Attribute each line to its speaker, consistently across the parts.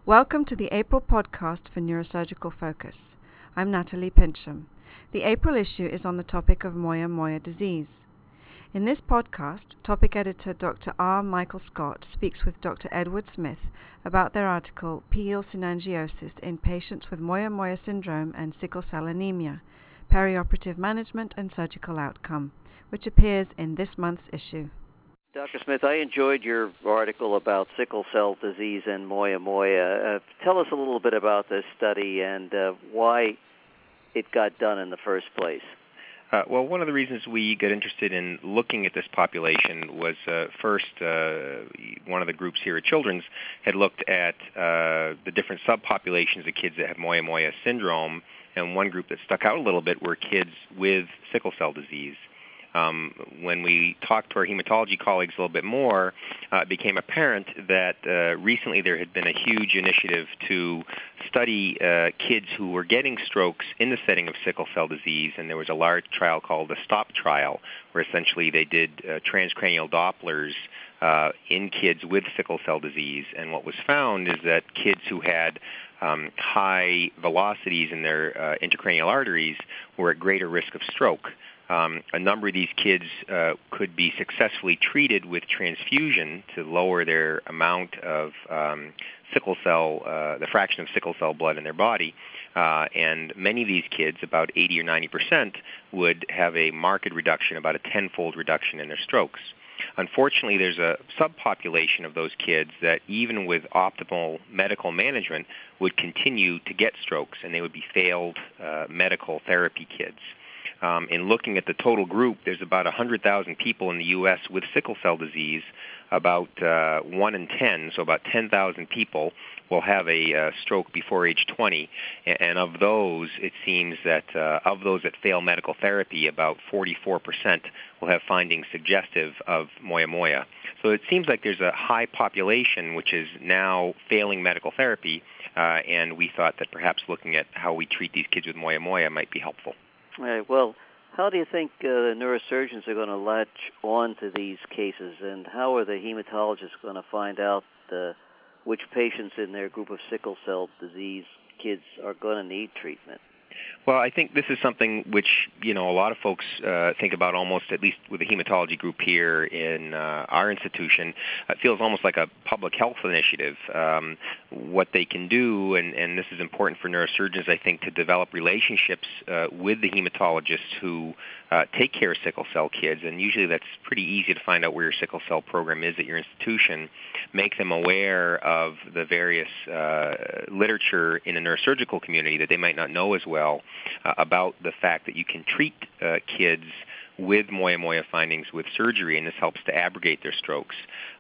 Speaker 1: Welcome to the April podcast for Neurosurgical Focus. I'm Natalie Pincham. The April issue is on the topic of Moyamoya disease. In this podcast, topic editor Dr. R. Michael Scott speaks with Dr. Edward Smith about their article Pielsinangiosis in Patients with Moyamoya Syndrome and Sickle Cell Anemia, Perioperative Management and Surgical Outcome, which appears in this month's issue.
Speaker 2: Dr. Smith, I enjoyed your article about sickle cell disease and Moyamoya. Tell us a little bit about this study and why it got done in the first place.
Speaker 3: Well, one of the reasons we got interested in looking at this population was first, one of the groups here at Children's had looked at the different subpopulations of kids that have Moyamoya syndrome, and one group that stuck out a little bit were kids with sickle cell disease. When we talked to our hematology colleagues a little bit more, it became apparent that recently there had been a huge initiative to study kids who were getting strokes in the setting of sickle cell disease, and there was a large trial called the STOP trial, where essentially they did transcranial Dopplers in kids with sickle cell disease, and what was found is that kids who had high velocities in their intracranial arteries were at greater risk of stroke. A number of these kids could be successfully treated with transfusion to lower their amount of sickle cell, the fraction of sickle cell blood in their body, and many of these kids, about 80 or 90%, would have a marked reduction, about a tenfold reduction in their strokes. Unfortunately, there's a subpopulation of those kids that even with optimal medical management would continue to get strokes, and they would be failed medical therapy kids. In looking at the total group, there's about 100,000 people in the U.S. with sickle cell disease. About 1 in 10, so about 10,000 people, will have a stroke before age 20. And of those, it seems that of those that fail medical therapy, about 44% will have findings suggestive of Moyamoya. So it seems like there's a high population which is now failing medical therapy, and we thought that perhaps looking at how we treat these kids with Moyamoya might be helpful.
Speaker 2: All right, well, how do you think the neurosurgeons are going to latch on to these cases, and how are the hematologists going to find out which patients in their group of sickle cell disease kids are going to need treatment?
Speaker 3: Well, I think this is something which, a lot of folks think about almost, at least with the hematology group here in our institution. It feels almost like a public health initiative. What they can do, and this is important for neurosurgeons, I think, to develop relationships with the hematologists who take care of sickle cell kids, and usually that's pretty easy to find out where your sickle cell program is at your institution, make them aware of the various literature in the neurosurgical community that they might not know as well about the fact that you can treat kids with Moyamoya findings with surgery, and this helps to abrogate their strokes.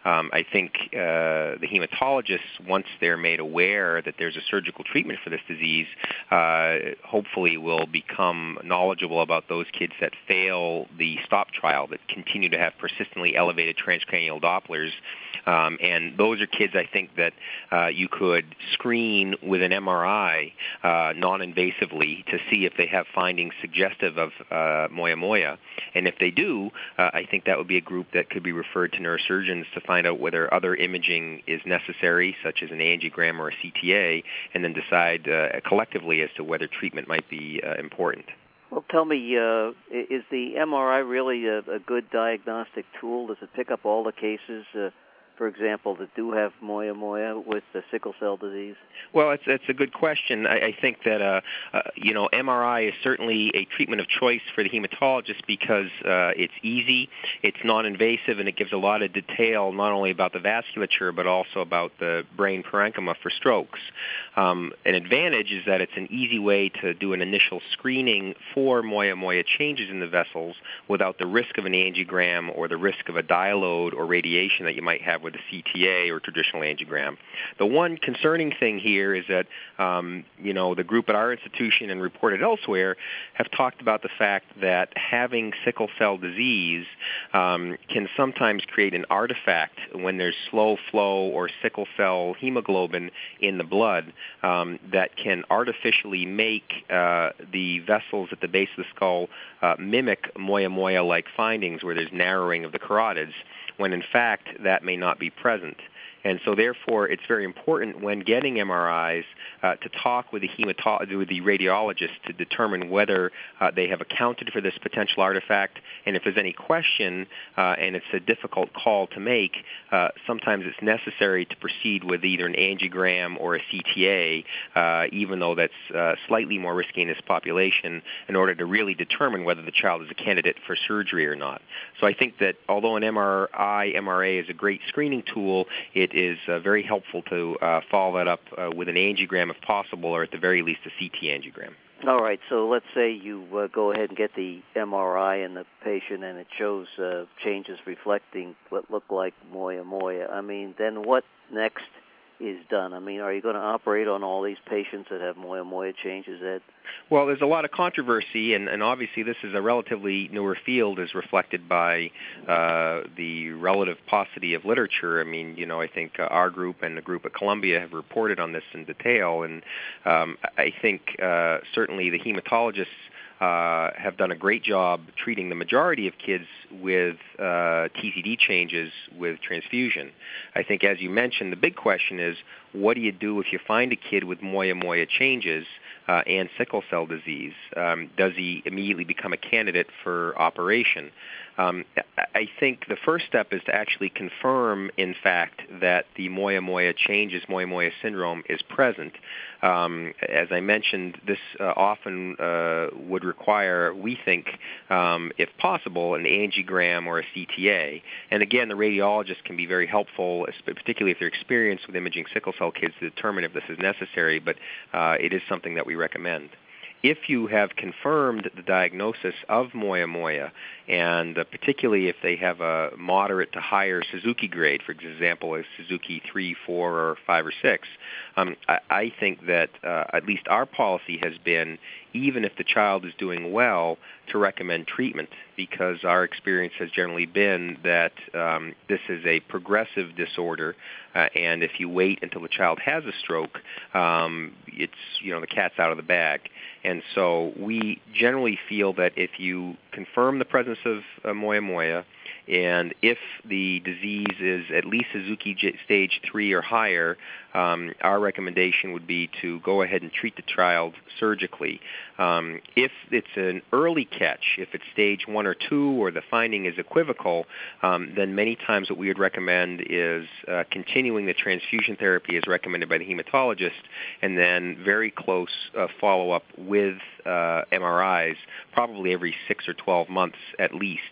Speaker 3: I think the hematologists, once they're made aware that there's a surgical treatment for this disease, hopefully will become knowledgeable about those kids that fail the STOP trial, that continue to have persistently elevated transcranial Dopplers. And those are kids, I think, that you could screen with an MRI non-invasively to see if they have findings suggestive of Moyamoya. And if they do, I think that would be a group that could be referred to neurosurgeons to find out whether other imaging is necessary, such as an angiogram or a CTA, and then decide collectively as to whether treatment might be important.
Speaker 2: Well, tell me, is the MRI really a good diagnostic tool? Does it pick up all the cases, for example, that do have Moyamoya with the sickle cell disease?
Speaker 3: Well, it's a good question. I think that MRI is certainly a treatment of choice for the hematologist because it's easy, it's non-invasive, and it gives a lot of detail not only about the vasculature but also about the brain parenchyma for strokes. An advantage is that it's an easy way to do an initial screening for Moyamoya changes in the vessels without the risk of an angiogram or the risk of a dialode or radiation that you might have with a CTA or traditional angiogram. The one concerning thing here is that, the group at our institution and reported elsewhere have talked about the fact that having sickle cell disease can sometimes create an artifact when there's slow flow or sickle cell hemoglobin in the blood that can artificially make the vessels at the base of the skull mimic Moyamoya-like findings where there's narrowing of the carotids, when in fact that may not be present. And so therefore it's very important when getting MRIs to talk with the radiologist to determine whether they have accounted for this potential artifact, and if there's any question and it's a difficult call to make, sometimes it's necessary to proceed with either an angiogram or a CTA, even though that's slightly more risky in this population, in order to really determine whether the child is a candidate for surgery or not. So I think that although an MRA is a great screening tool, it is very helpful to follow that up with an angiogram if possible, or at the very least a CT angiogram.
Speaker 2: All right, so let's say you go ahead and get the MRI in the patient and it shows changes reflecting what look like moya. I mean, then what next is done? I mean, are you going to operate on all these patients that have moya changes, Ed?
Speaker 3: Well, there's a lot of controversy, and obviously this is a relatively newer field as reflected by the relative paucity of literature. I mean, I think our group and the group at Columbia have reported on this in detail, and I think certainly the hematologists have done a great job treating the majority of kids with TZD changes with transfusion. I think, as you mentioned, the big question is, what do you do if you find a kid with moya changes and sickle cell disease? Does he immediately become a candidate for operation? I think the first step is to actually confirm, in fact, that the moya changes, moya syndrome, is present. As I mentioned, this often would require, we think, if possible, an angiogram or a CTA. And again, the radiologist can be very helpful, particularly if they're experienced with imaging sickle cell kids, to determine if this is necessary, but it is something that we recommend. If you have confirmed the diagnosis of moya, and particularly if they have a moderate to higher Suzuki grade, for example, a Suzuki 3, 4, or 5, or 6, I think that at least our policy has been, even if the child is doing well, to recommend treatment, because our experience has generally been that this is a progressive disorder, and if you wait until the child has a stroke, it's, the cat's out of the bag. And so we generally feel that if you confirm the presence of moya, and if the disease is at least Suzuki stage 3 or higher, our recommendation would be to go ahead and treat the child surgically. If it's an early catch, if it's stage 1 or 2, or the finding is equivocal, then many times what we would recommend is continuing the transfusion therapy as recommended by the hematologist, and then very close follow-up with MRIs, probably every 6 or 12 months at least,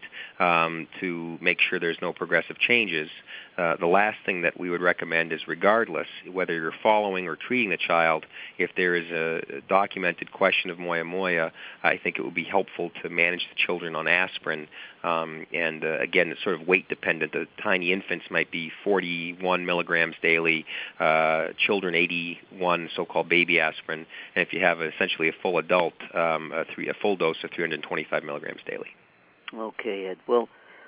Speaker 3: to make sure there's no progressive changes. The last thing that we would recommend is, regardless whether you're following or treating the child, if there is a documented question of moya, I think it would be helpful to manage the children on aspirin. And again, it's sort of weight dependent. The tiny infants might be 41 milligrams daily, children 81 so-called baby aspirin, and if you have essentially a full adult, a full dose of 325 milligrams daily.
Speaker 2: Okay, Ed. Well,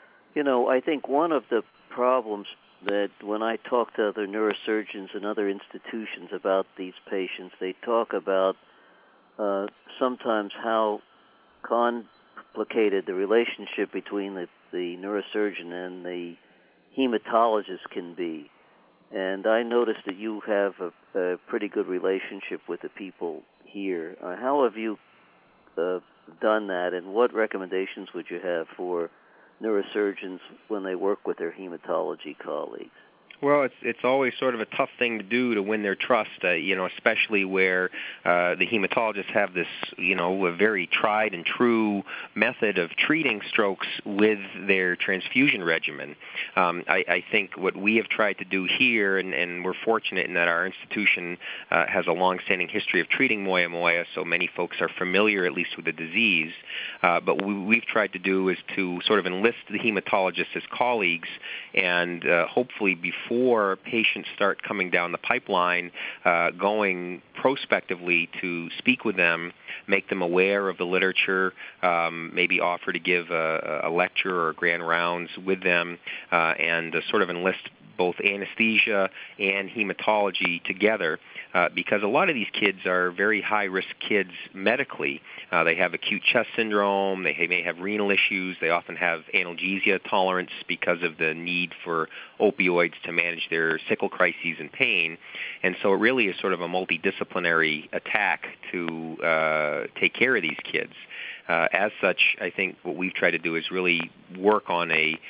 Speaker 2: I think one of the problems that when I talk to other neurosurgeons and other institutions about these patients, they talk about sometimes how complicated the relationship between the neurosurgeon and the hematologist can be. And I noticed that you have a pretty good relationship with the people here. How have you done that, and what recommendations would you have for neurosurgeons when they work with their hematology colleagues?
Speaker 3: Well, it's always sort of a tough thing to do to win their trust, especially where the hematologists have this, a very tried and true method of treating strokes with their transfusion regimen. I think what we have tried to do here, and we're fortunate in that our institution has a long-standing history of treating moya, so many folks are familiar at least with the disease, but what we've tried to do is to sort of enlist the hematologists as colleagues, and hopefully before patients start coming down the pipeline, going prospectively to speak with them, make them aware of the literature, maybe offer to give a lecture or grand rounds with them, and sort of enlist both anesthesia and hematology together, because a lot of these kids are very high-risk kids medically. They have acute chest syndrome, they may have renal issues, they often have analgesia tolerance because of the need for opioids to manage their sickle crises and pain. And so it really is sort of a multidisciplinary attack to take care of these kids. As such, I think what we've tried to do is really work on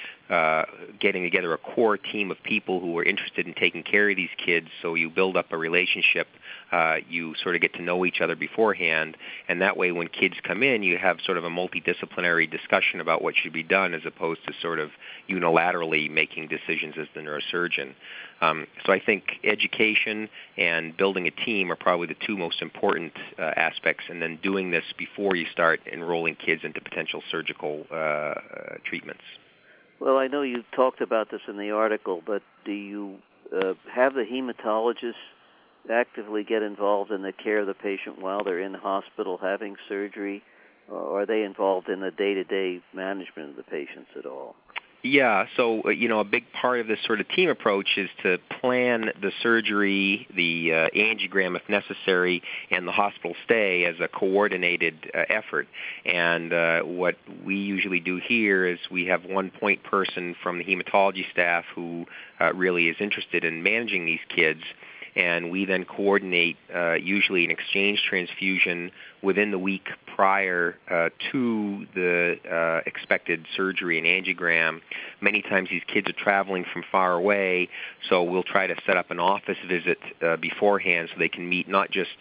Speaker 3: getting together a core team of people who are interested in taking care of these kids, so you build up a relationship, you sort of get to know each other beforehand, and that way when kids come in, you have sort of a multidisciplinary discussion about what should be done as opposed to sort of unilaterally making decisions as the neurosurgeon. So I think education and building a team are probably the two most important aspects, and then doing this before you start enrolling kids into potential surgical treatments.
Speaker 2: Well, I know you talked about this in the article, but do you have the hematologist actively get involved in the care of the patient while they're in hospital having surgery, or are they involved in the day-to-day management of the patients at all?
Speaker 3: Yeah, so, a big part of this sort of team approach is to plan the surgery, the angiogram if necessary, and the hospital stay as a coordinated effort. And what we usually do here is we have one point person from the hematology staff who really is interested in managing these kids, and we then coordinate usually an exchange transfusion within the week prior to the expected surgery and angiogram. Many times these kids are traveling from far away, so we'll try to set up an office visit beforehand so they can meet not just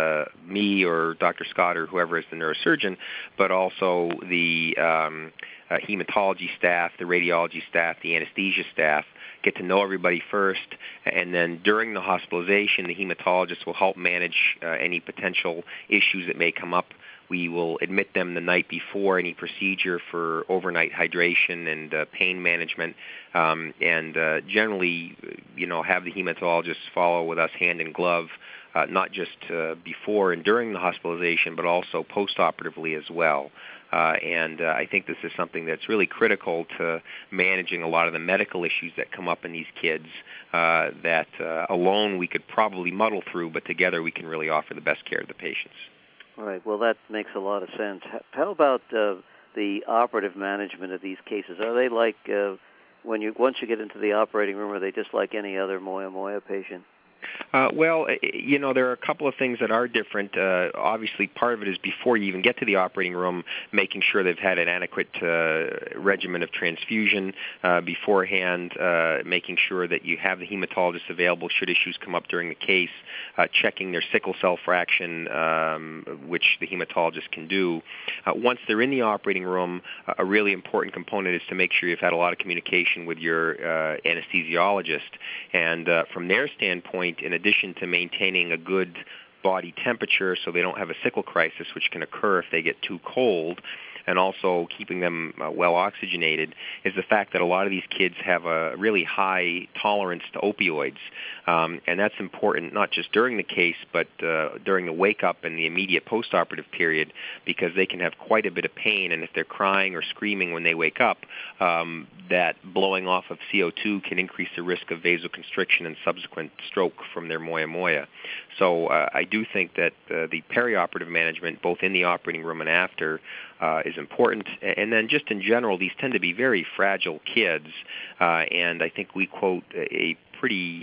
Speaker 3: me or Dr. Scott or whoever is the neurosurgeon, but also the hematology staff, the radiology staff, the anesthesia staff, get to know everybody first, and then during the hospitalization, the hematologist will help manage any potential issues that may come up. We will admit them the night before any procedure for overnight hydration and pain management, and generally, have the hematologist follow with us hand in glove, not just before and during the hospitalization, but also post-operatively as well. And I think this is something that's really critical to managing a lot of the medical issues that come up in these kids that alone we could probably muddle through, but together we can really offer the best care to the patients.
Speaker 2: All right. Well, that makes a lot of sense. How about the operative management of these cases? Are they like, once you get into the operating room, are they just like any other Moyamoya patient?
Speaker 3: Well, there are a couple of things that are different. Obviously, part of it is before you even get to the operating room, making sure they've had an adequate regimen of transfusion beforehand, making sure that you have the hematologist available should issues come up during the case, checking their sickle cell fraction, which the hematologist can do. Once they're in the operating room, a really important component is to make sure you've had a lot of communication with your anesthesiologist. And from their standpoint, in addition to maintaining a good body temperature so they don't have a sickle crisis, which can occur if they get too cold, and also keeping them well oxygenated, is the fact that a lot of these kids have a really high tolerance to opioids. And that's important not just during the case, but during the wake-up and the immediate post-operative period, because they can have quite a bit of pain, and if they're crying or screaming when they wake up, that blowing off of CO2 can increase the risk of vasoconstriction and subsequent stroke from their moya-moya. So I do think that the perioperative management, both in the operating room and after, is important. And then just in general, these tend to be very fragile kids, and I think we quote a pretty,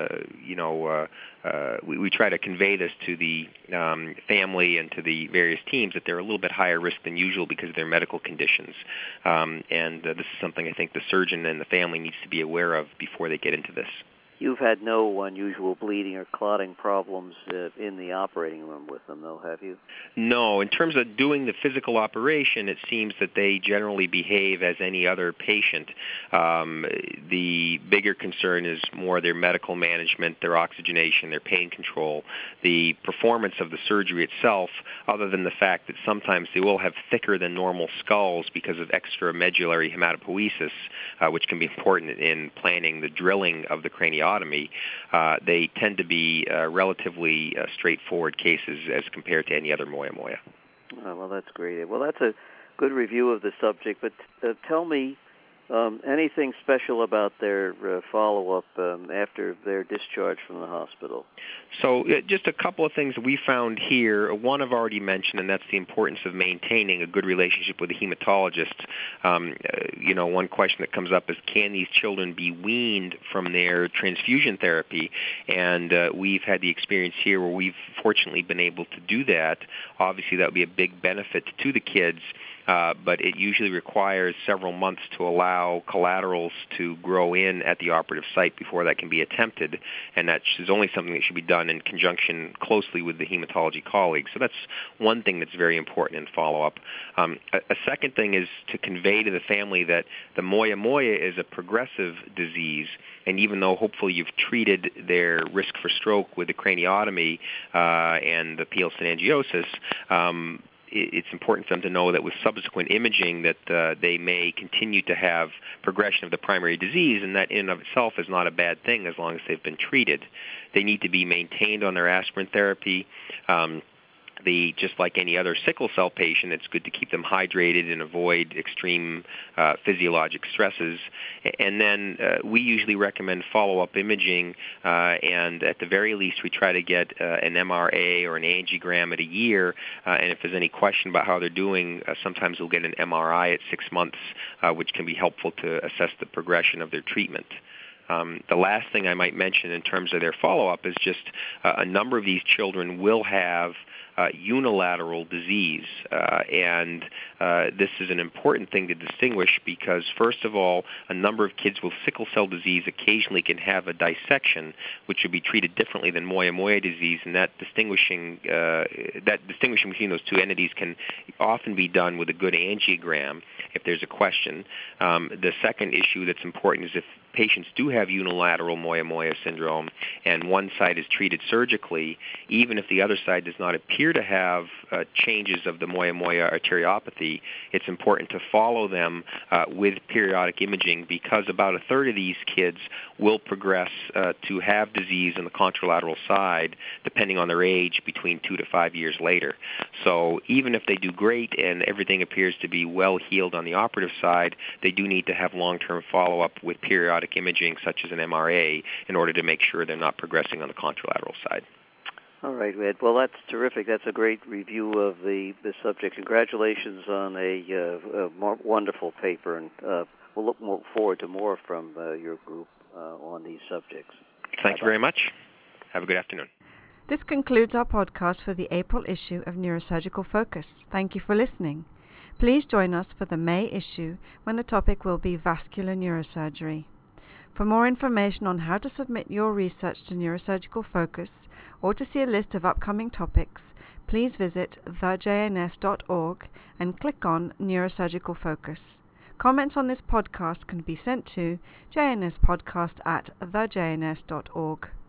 Speaker 3: we try to convey this to the family and to the various teams that they're a little bit higher risk than usual because of their medical conditions. And this is something I think the surgeon and the family needs to be aware of before they get into this.
Speaker 2: You've had no unusual bleeding or clotting problems in the operating room with them, though, have you?
Speaker 3: No. In terms of doing the physical operation, it seems that they generally behave as any other patient. The bigger concern is more their medical management, their oxygenation, their pain control, the performance of the surgery itself, other than the fact that sometimes they will have thicker than normal skulls because of extramedullary hematopoiesis, which can be important in planning the drilling of the craniotomy. They tend to be relatively straightforward cases as compared to any other moya-moya.
Speaker 2: Oh, well, that's great. Well, that's a good review of the subject, but tell me, Anything special about their follow-up after their discharge from the hospital?
Speaker 3: So just a couple of things we found here. One I've already mentioned, and that's the importance of maintaining a good relationship with a hematologist. One question that comes up is, can these children be weaned from their transfusion therapy? And we've had the experience here where we've fortunately been able to do that. Obviously, that would be a big benefit to the kids. But it usually requires several months to allow collaterals to grow in at the operative site before that can be attempted, and that is only something that should be done in conjunction closely with the hematology colleagues. So that's one thing that's very important in follow-up. A second thing is to convey to the family that the moyamoya is a progressive disease, and even though hopefully you've treated their risk for stroke with the craniotomy and the PL syngiosis, it's important for them to know that with subsequent imaging that they may continue to have progression of the primary disease, and that in and of itself is not a bad thing as long as they've been treated. They need to be maintained on their aspirin therapy. Just like any other sickle cell patient, it's good to keep them hydrated and avoid extreme physiologic stresses. And then we usually recommend follow-up imaging, and at the very least we try to get an MRA or an angiogram at a year, and if there's any question about how they're doing, sometimes we'll get an MRI at 6 months, which can be helpful to assess the progression of their treatment. The last thing I might mention in terms of their follow-up is just a number of these children will have unilateral disease, and this is an important thing to distinguish because, first of all, a number of kids with sickle cell disease occasionally can have a dissection, which would be treated differently than moyamoya disease, and that distinguishing between those two entities can often be done with a good angiogram if there's a question. The second issue that's important is if patients do have unilateral moyamoya syndrome and one side is treated surgically, even if the other side does not appear to have changes of the moyamoya arteriopathy, it's important to follow them with periodic imaging because about a third of these kids will progress to have disease on the contralateral side depending on their age between 2 to 5 years later. So even if they do great and everything appears to be well healed on the operative side, they do need to have long-term follow-up with periodic imaging such as an MRA in order to make sure they're not progressing on the contralateral side.
Speaker 2: All right, Ed. Well, that's terrific. That's a great review of the subject. Congratulations on a wonderful paper, and we'll look forward to more from your group on these subjects.
Speaker 3: Thank you very much. Have a good afternoon.
Speaker 1: This concludes our podcast for the April issue of Neurosurgical Focus. Thank you for listening. Please join us for the May issue when the topic will be vascular neurosurgery. For more information on how to submit your research to Neurosurgical Focus or to see a list of upcoming topics, please visit thejns.org and click on Neurosurgical Focus. Comments on this podcast can be sent to jnspodcast@thejns.org.